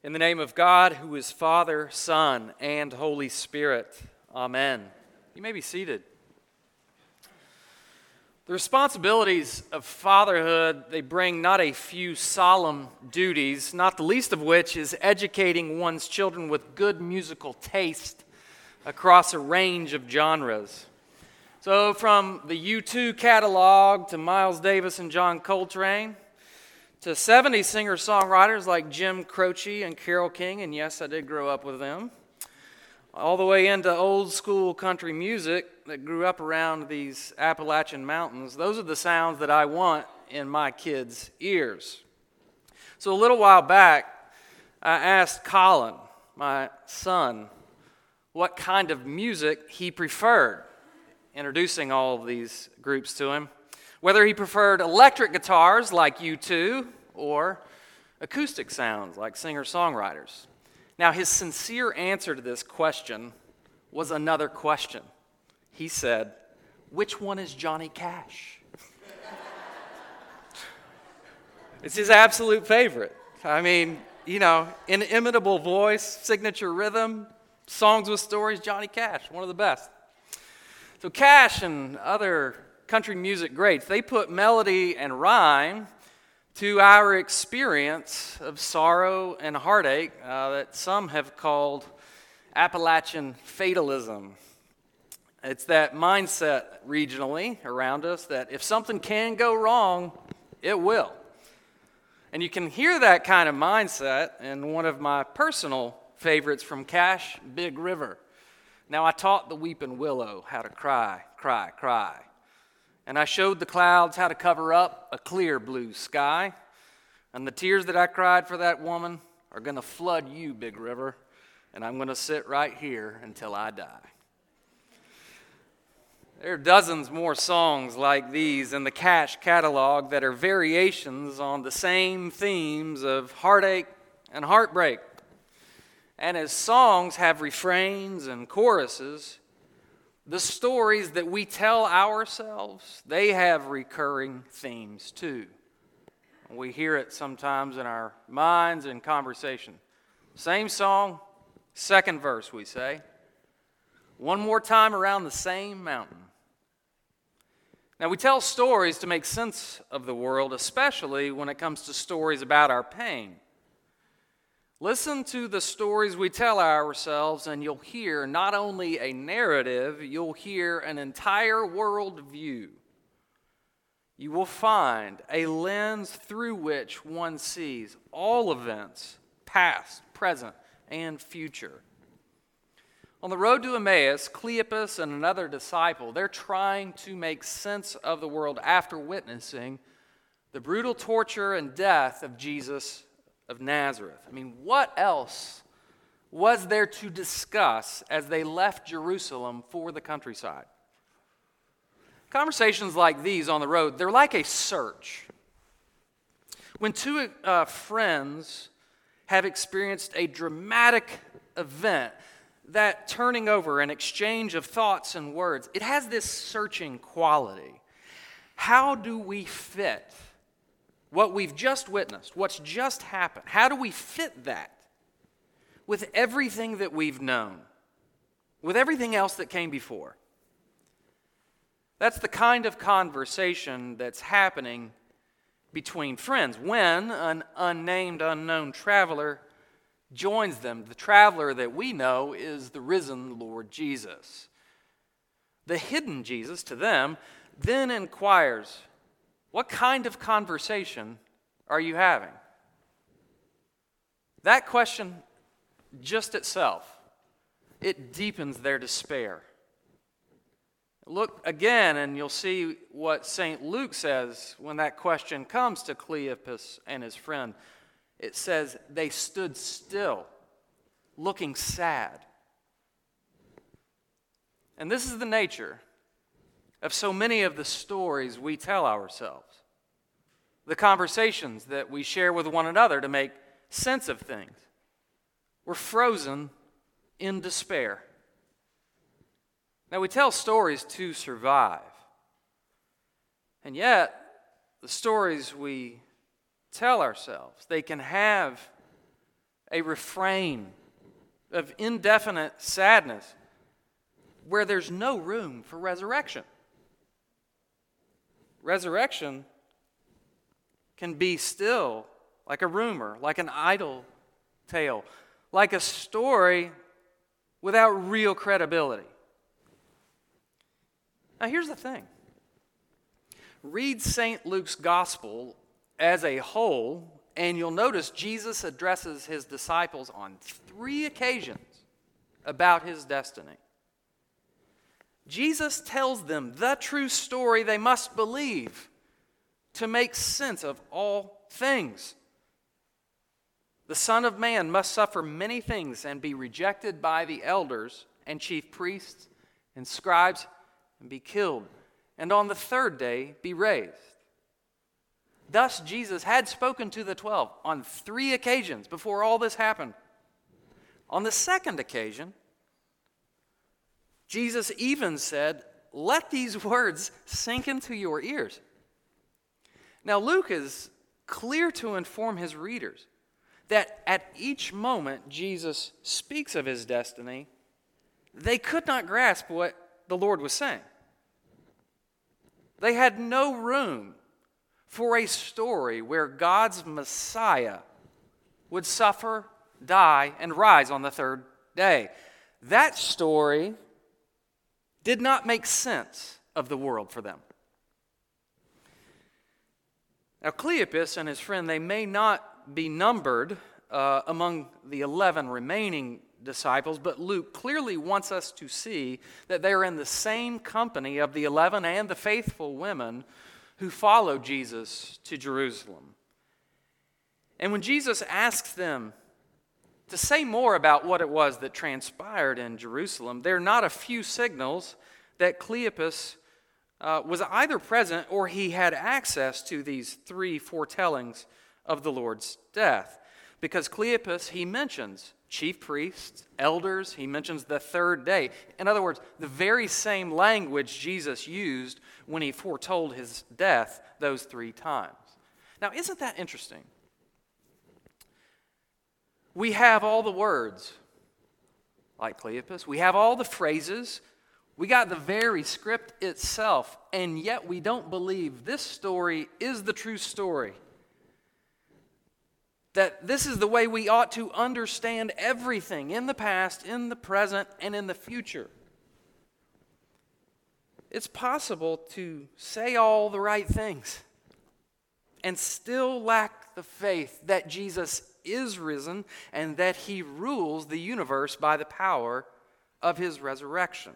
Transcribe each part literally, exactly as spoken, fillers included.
In the name of God, who is Father, Son, and Holy Spirit. Amen. You may be seated. The responsibilities of fatherhood, they bring not a few solemn duties, not the least of which is educating one's children with good musical taste across a range of genres. So from the U two catalog to Miles Davis and John Coltrane, to seventies singer-songwriters like Jim Croce and Carole King, and yes, I did grow up with them, all the way into old-school country music that grew up around these Appalachian mountains. Those are the sounds that I want in my kids' ears. So a little while back, I asked Colin, my son, what kind of music he preferred, introducing all of these groups to him. Whether he preferred electric guitars like U two or acoustic sounds like singer-songwriters. Now, his sincere answer to this question was another question. He said, "Which one is Johnny Cash?" It's his absolute favorite. I mean, you know, inimitable voice, signature rhythm, songs with stories, Johnny Cash, one of the best. So Cash and other country music greats, they put melody and rhyme to our experience of sorrow and heartache uh, that some have called Appalachian fatalism. It's that mindset regionally around us that if something can go wrong, it will. And you can hear that kind of mindset in one of my personal favorites from Cash, Big River. Now I taught the weeping willow how to cry, cry, cry. And I showed the clouds how to cover up a clear blue sky. And the tears that I cried for that woman are going to flood you, Big River. And I'm going to sit right here until I die. There are dozens more songs like these in the Cash catalog that are variations on the same themes of heartache and heartbreak. And as songs have refrains and choruses, the stories that we tell ourselves, they have recurring themes too. We hear it sometimes in our minds and conversation. Same song, second verse we say. One more time around the same mountain. Now we tell stories to make sense of the world, especially when it comes to stories about our pain. Listen to the stories we tell ourselves, and you'll hear not only a narrative, you'll hear an entire world view. You will find a lens through which one sees all events, past, present, and future. On the road to Emmaus, Cleopas and another disciple, they're trying to make sense of the world after witnessing the brutal torture and death of Jesus of Nazareth. I mean, what else was there to discuss as they left Jerusalem for the countryside? Conversations like these on the road, they're like a search. When two uh, friends have experienced a dramatic event, that turning over an exchange of thoughts and words, it has this searching quality. How do we fit what we've just witnessed, what's just happened? How do we fit that with everything that we've known, with everything else that came before? That's the kind of conversation that's happening between friends when an unnamed, unknown traveler joins them. The traveler that we know is the risen Lord Jesus. The hidden Jesus, to them, then inquires, what kind of conversation are you having? That question, just itself, it deepens their despair. Look again, and you'll see what Saint Luke says when that question comes to Cleopas and his friend. It says, they stood still, looking sad. And this is the nature of so many of the stories we tell ourselves, the conversations that we share with one another to make sense of things. We're frozen in despair. Now, we tell stories to survive. And yet, the stories we tell ourselves, they can have a refrain of indefinite sadness where there's no room for resurrection. Resurrection can be still like a rumor, like an idle tale, like a story without real credibility. Now, here's the thing. Read Saint Luke's gospel as a whole, and you'll notice Jesus addresses his disciples on three occasions about his destiny. Jesus tells them the true story they must believe to make sense of all things. The Son of Man must suffer many things and be rejected by the elders and chief priests and scribes and be killed, and on the third day be raised. Thus Jesus had spoken to the twelve on three occasions before all this happened. On the second occasion, Jesus even said, "Let these words sink into your ears." Now Luke is clear to inform his readers that at each moment Jesus speaks of his destiny, they could not grasp what the Lord was saying. They had no room for a story where God's Messiah would suffer, die, and rise on the third day. That story did not make sense of the world for them. Now, Cleopas and his friend, they may not be numbered uh, among the eleven remaining disciples, but Luke clearly wants us to see that they are in the same company of the eleven and the faithful women who followed Jesus to Jerusalem. And when Jesus asks them to say more about what it was that transpired in Jerusalem, there are not a few signals that Cleopas uh, was either present or he had access to these three foretellings of the Lord's death. Because Cleopas, he mentions chief priests, elders, he mentions the third day. In other words, the very same language Jesus used when he foretold his death those three times. Now, isn't that interesting? We have all the words, like Cleopas. We have all the phrases. We got the very script itself, and yet we don't believe this story is the true story. That this is the way we ought to understand everything in the past, in the present, and in the future. It's possible to say all the right things and still lack the faith that Jesus is risen and that he rules the universe by the power of his resurrection.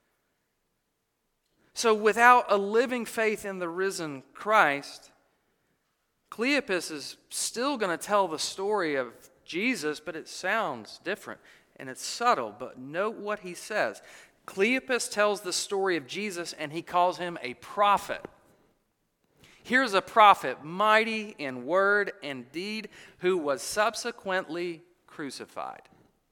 So without a living faith in the risen Christ, Cleopas is still going to tell the story of Jesus, but it sounds different and it's subtle. But note what he says. Cleopas tells the story of Jesus and he calls him a prophet. Here's a prophet, mighty in word and deed, who was subsequently crucified.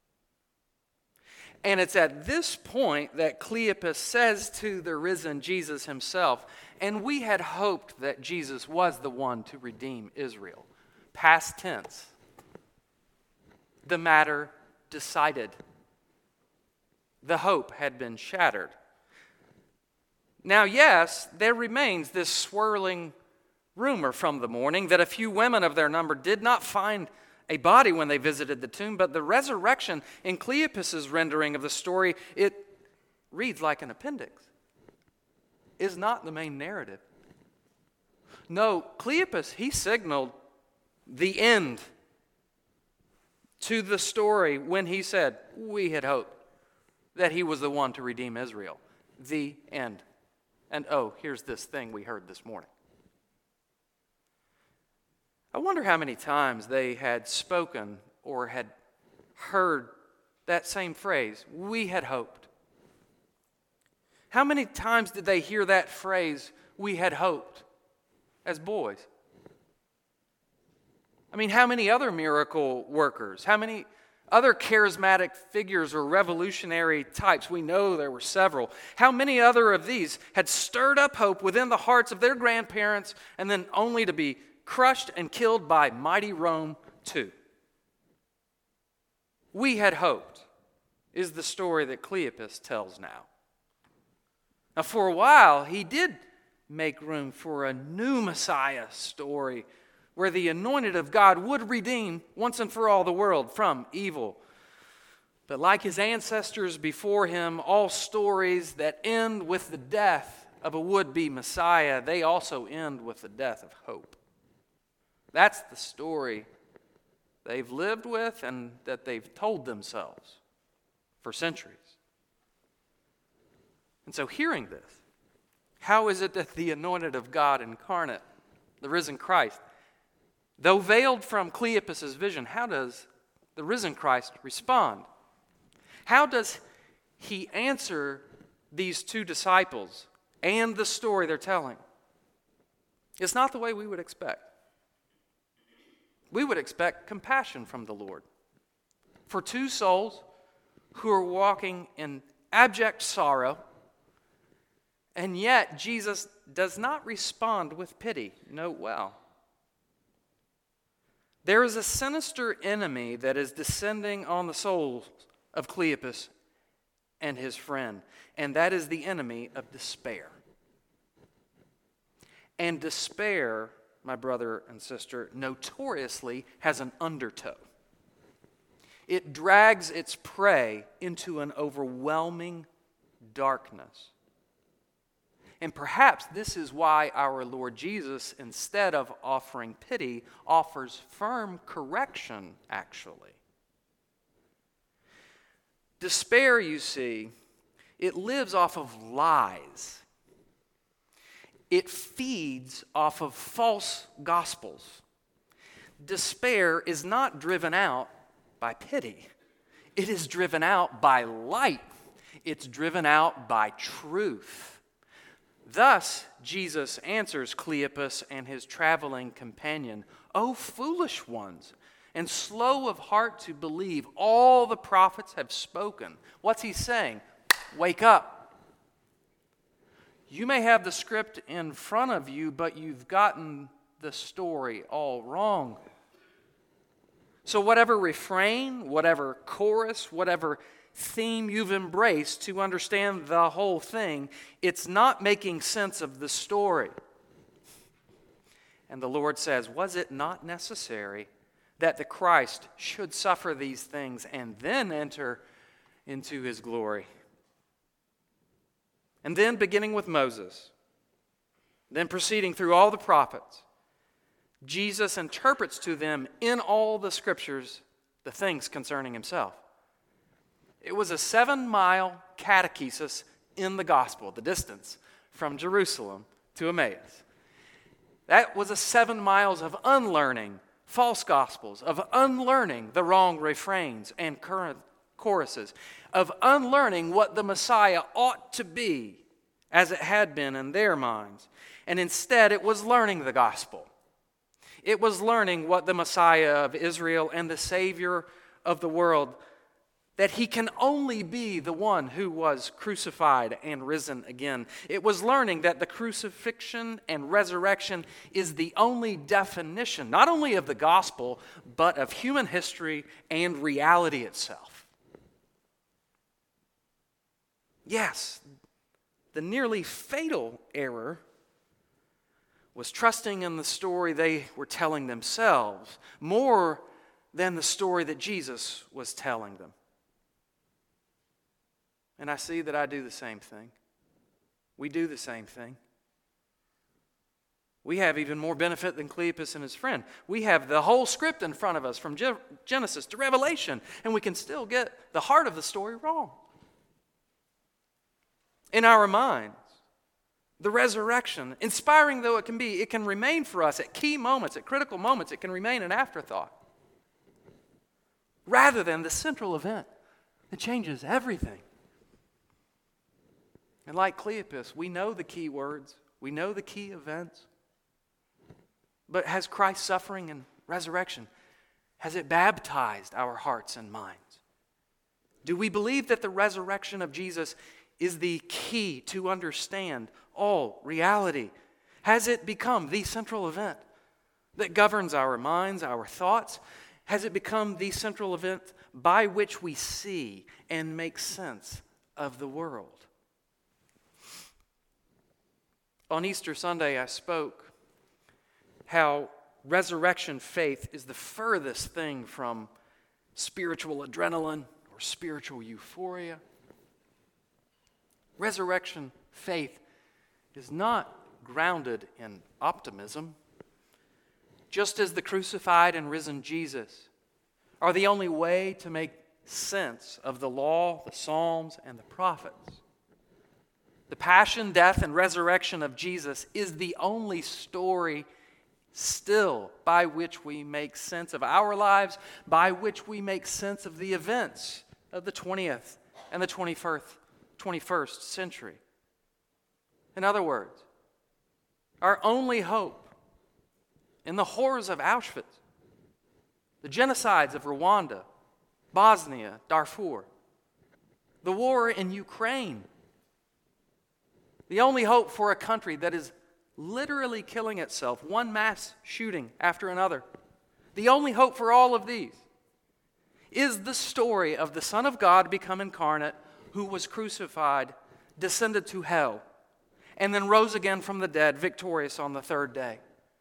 And it's at this point that Cleopas says to the risen Jesus himself, "And we had hoped that Jesus was the one to redeem Israel." Past tense. The matter decided. The hope had been shattered. Now, yes, there remains this swirling rumor from the morning that a few women of their number did not find a body when they visited the tomb, but the resurrection in Cleopas's rendering of the story, it reads like an appendix, is not the main narrative. No, Cleopas, he signaled the end to the story when he said, "We had hoped that he was the one to redeem Israel." The end. And oh, here's this thing we heard this morning. I wonder how many times they had spoken or had heard that same phrase, "We had hoped." How many times did they hear that phrase, "We had hoped," as boys? I mean, how many other miracle workers, how many other charismatic figures or revolutionary types, we know there were several, how many other of these had stirred up hope within the hearts of their grandparents and then only to be crushed and killed by mighty Rome too? we had hoped is the story that Cleopas tells now. Now, for a while, he did make room for a new Messiah story where the anointed of God would redeem once and for all the world from evil. But like his ancestors before him, all stories that end with the death of a would-be Messiah, they also end with the death of hope. That's the story they've lived with and that they've told themselves for centuries. And so hearing this, how is it that the anointed of God incarnate, the risen Christ, though veiled from Cleopas' vision, how does the risen Christ respond? How does he answer these two disciples and the story they're telling? It's not the way we would expect. We would expect compassion from the Lord for two souls who are walking in abject sorrow, and yet Jesus does not respond with pity. Note well. There is a sinister enemy that is descending on the souls of Cleopas and his friend, and that is the enemy of despair. And despair, my brother and sister, notoriously has an undertow. It drags its prey into an overwhelming darkness. And perhaps this is why our Lord Jesus, instead of offering pity, offers firm correction, actually. Despair, you see, it lives off of lies. It feeds off of false gospels. Despair is not driven out by pity. It is driven out by light. It's driven out by truth. Thus, Jesus answers Cleopas and his traveling companion, "O foolish ones, and slow of heart to believe all the prophets have spoken." What's he saying? Wake up. You may have the script in front of you, but you've gotten the story all wrong. So whatever refrain, whatever chorus, whatever theme you've embraced to understand the whole thing, it's not making sense of the story. And the Lord says, was it not necessary that the Christ should suffer these things and then enter into his glory? And then beginning with Moses, then proceeding through all the prophets, Jesus interprets to them in all the scriptures the things concerning himself. It was a seven-mile catechesis in the gospel, the distance from Jerusalem to Emmaus. That was a seven miles of unlearning false gospels, of unlearning the wrong refrains and current choruses, of unlearning what the Messiah ought to be as it had been in their minds. And instead, it was learning the gospel. It was learning what the Messiah of Israel and the Savior of the world, that he can only be the one who was crucified and risen again. It was learning that the crucifixion and resurrection is the only definition, not only of the gospel, but of human history and reality itself. Yes, the nearly fatal error was trusting in the story they were telling themselves more than the story that Jesus was telling them. And I see that I do the same thing. We do the same thing. We have even more benefit than Cleopas and his friend. We have the whole script in front of us from Genesis to Revelation, and we can still get the heart of the story wrong. In our minds, the resurrection, inspiring though it can be, it can remain for us at key moments, at critical moments. It can remain an afterthought, rather than the central event that changes everything. And like Cleopas, we know the key words, we know the key events. But has Christ's suffering and resurrection, has it baptized our hearts and minds? Do we believe that the resurrection of Jesus is the key to understand all reality? Has it become the central event that governs our minds, our thoughts, Has it become the central event by which we see and make sense of the world? On Easter Sunday, I spoke how resurrection faith is the furthest thing from spiritual adrenaline or spiritual euphoria. Resurrection faith is not grounded in optimism, just as the crucified and risen Jesus are the only way to make sense of the law, the Psalms, and the prophets. The passion, death, and resurrection of Jesus is the only story still by which we make sense of our lives, by which we make sense of the events of the twentieth and the twenty-first, twenty-first century. In other words, our only hope in the horrors of Auschwitz, the genocides of Rwanda, Bosnia, Darfur, the war in Ukraine, the only hope for a country that is literally killing itself, one mass shooting after another, the only hope for all of these is the story of the Son of God become incarnate, who was crucified, descended to hell, and then rose again from the dead, victorious on the third day.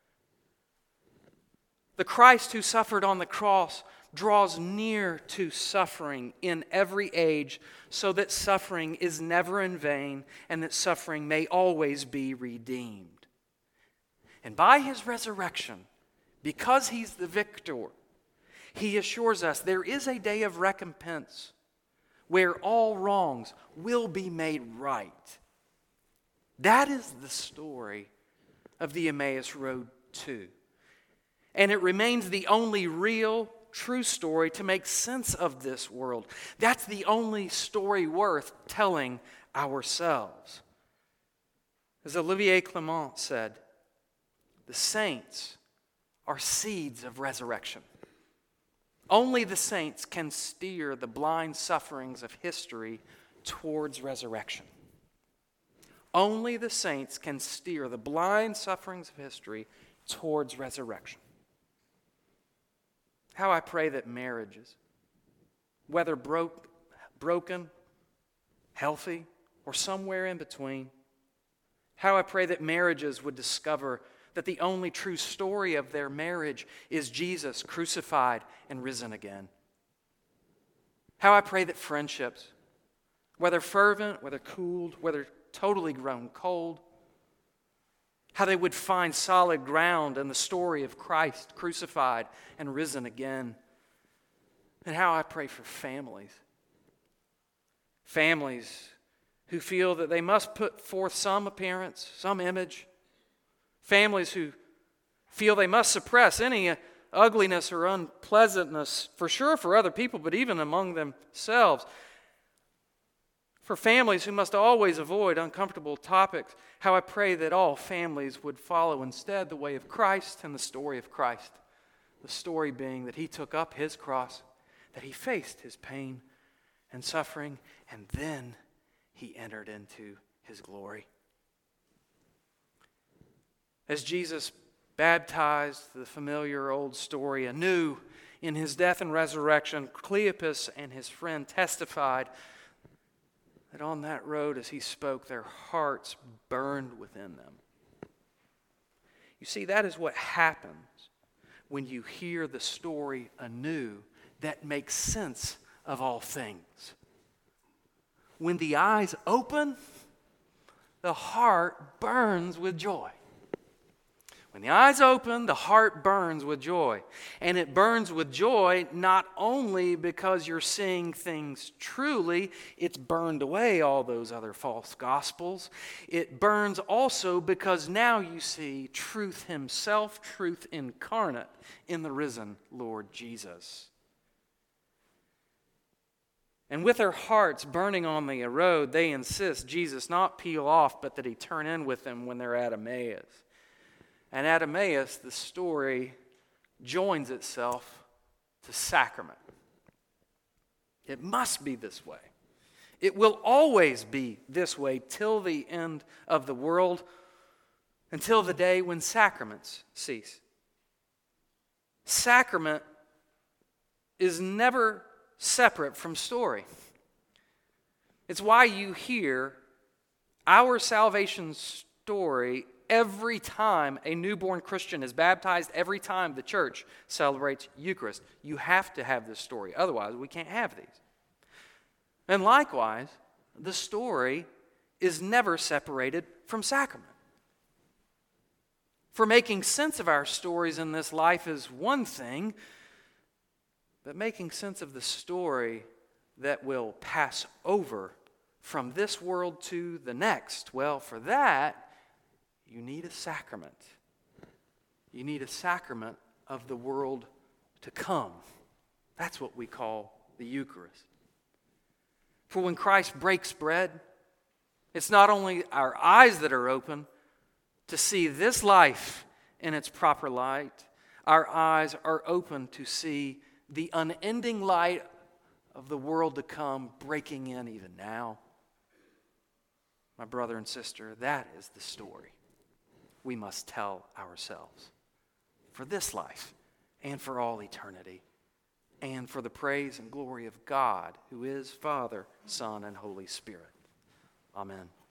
The Christ who suffered on the cross draws near to suffering in every age, so that suffering is never in vain and that suffering may always be redeemed. And by his resurrection, because he's the victor, he assures us there is a day of recompense where all wrongs will be made right. That is the story of the Emmaus Road too. And it remains the only real, true story to make sense of this world. That's the only story worth telling ourselves. As Olivier Clement said, the saints are seeds of resurrection. Only the saints can steer the blind sufferings of history towards resurrection. Only the saints can steer the blind sufferings of history towards resurrection. How I pray that marriages, whether broke, broken, healthy, or somewhere in between, how I pray that marriages would discover that the only true story of their marriage is Jesus crucified and risen again. How I pray that friendships, whether fervent, whether cooled, whether totally grown cold, how they would find solid ground in the story of Christ crucified and risen again. And how I pray for families. Families who feel that they must put forth some appearance, some image. Families who feel they must suppress any ugliness or unpleasantness, for sure for other people, but even among themselves. For families who must always avoid uncomfortable topics, how I pray that all families would follow instead the way of Christ and the story of Christ. The story being that he took up his cross, that he faced his pain and suffering, and then he entered into his glory. As Jesus baptized the familiar old story anew in his death and resurrection, Cleopas and his friend testified that on that road as he spoke, their hearts burned within them. You see, that is what happens when you hear the story anew that makes sense of all things. When the eyes open, the heart burns with joy. When the eyes open, the heart burns with joy. And it burns with joy not only because you're seeing things truly, it's burned away all those other false gospels. It burns also because now you see truth himself, truth incarnate in the risen Lord Jesus. And with their hearts burning on the road, they insist Jesus not peel off, but that he turn in with them when they're at Emmaus. And at Emmaus, the story joins itself to sacrament. It must be this way. It will always be this way till the end of the world, until the day when sacraments cease. Sacrament is never separate from story. It's why you hear our salvation story every time a newborn Christian is baptized, every time the church celebrates Eucharist. You have to have this story. Otherwise, we can't have these. And likewise, the story is never separated from sacrament. For making sense of our stories in this life is one thing, but making sense of the story that will pass over from this world to the next, well, for that, you need a sacrament. You need a sacrament of the world to come. That's what we call the Eucharist. For when Christ breaks bread, it's not only our eyes that are open to see this life in its proper light, our eyes are open to see the unending light of the world to come breaking in even now. My brother and sister, that is the story we must tell ourselves for this life and for all eternity and for the praise and glory of God, who is Father, Son, and Holy Spirit. Amen.